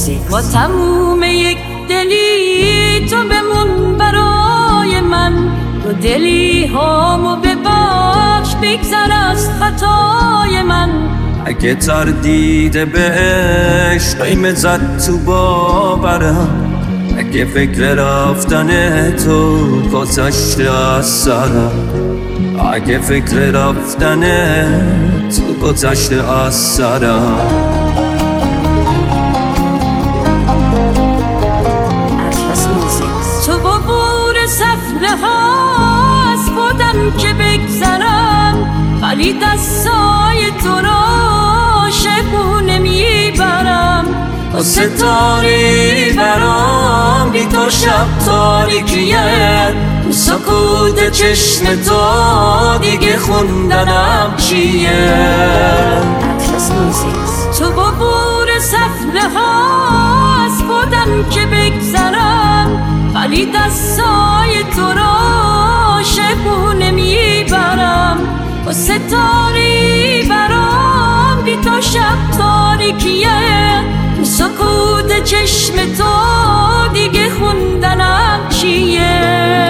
Music. با تموم یک دلی تو بمون برای من، تو دلی هامو ببخش بگذر از خطای من. اگه تردید به عشق قیمت زد تو باورم، اگه فکر رفتن تو گذشته از سرم، اگه فکر رفتن تو گذشته از سرم. Atlas Music. تو با بور صفله ها از خودم که بگذرم، ولی دستای تو را شبونه میبرم. و ستاری برام بی تو شب تاریکیه، تو سکوت چشم تو دیگه خوندنم چیه. Atlas Music. تو با بور صفله ها از خودم که بگذرم، ولی دستای تو را شبونه میبرم. و ستاری برام بی تو شب تاریکیه، تو سکوت چشم تو دیگه خوندنم چیه.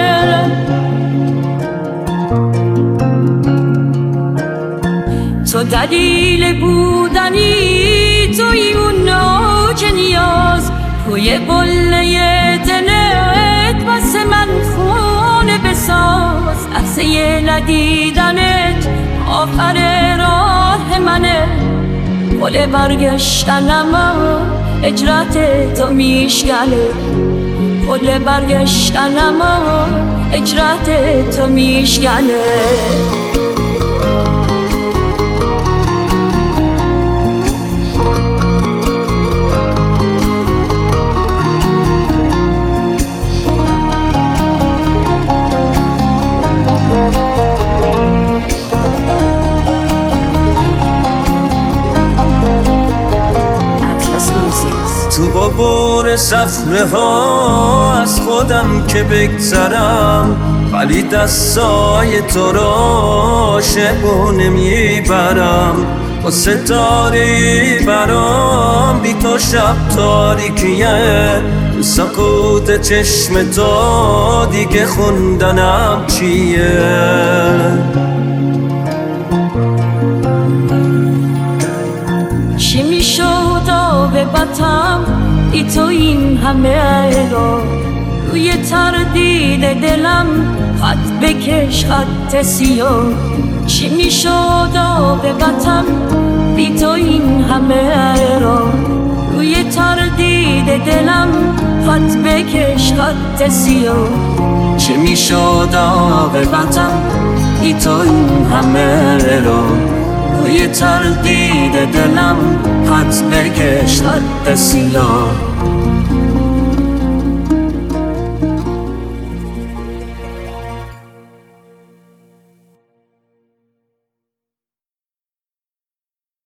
تو دلیل بودنی، توی اون اوج نیاز، توی قله دلت واسه من خونه بساز. لحظه ندیدنت آخر راه منه، پل برگشتنم اجرت تو میشکنه، پل برگشتنم اجرت تو میشکنه. تو با بور صفره ها از خودم که بگذرم، ولی دستای تو را شبونه میبرم. و ستاری برام بی تو شب تاریکیه، تو سکوت چشم تو دیگه خوندنم چیه. چی میشد آقابتم ای تو این همه را، روی تردید دلم خط بکش خط سیاه. چی میشد آقابتم ای تو این همه را، روی تردید دلم خط بکش خط سیاه. چه میشد عاقبتم ای تو این همه را، روی تردید دلم خط بکش خط سیاه.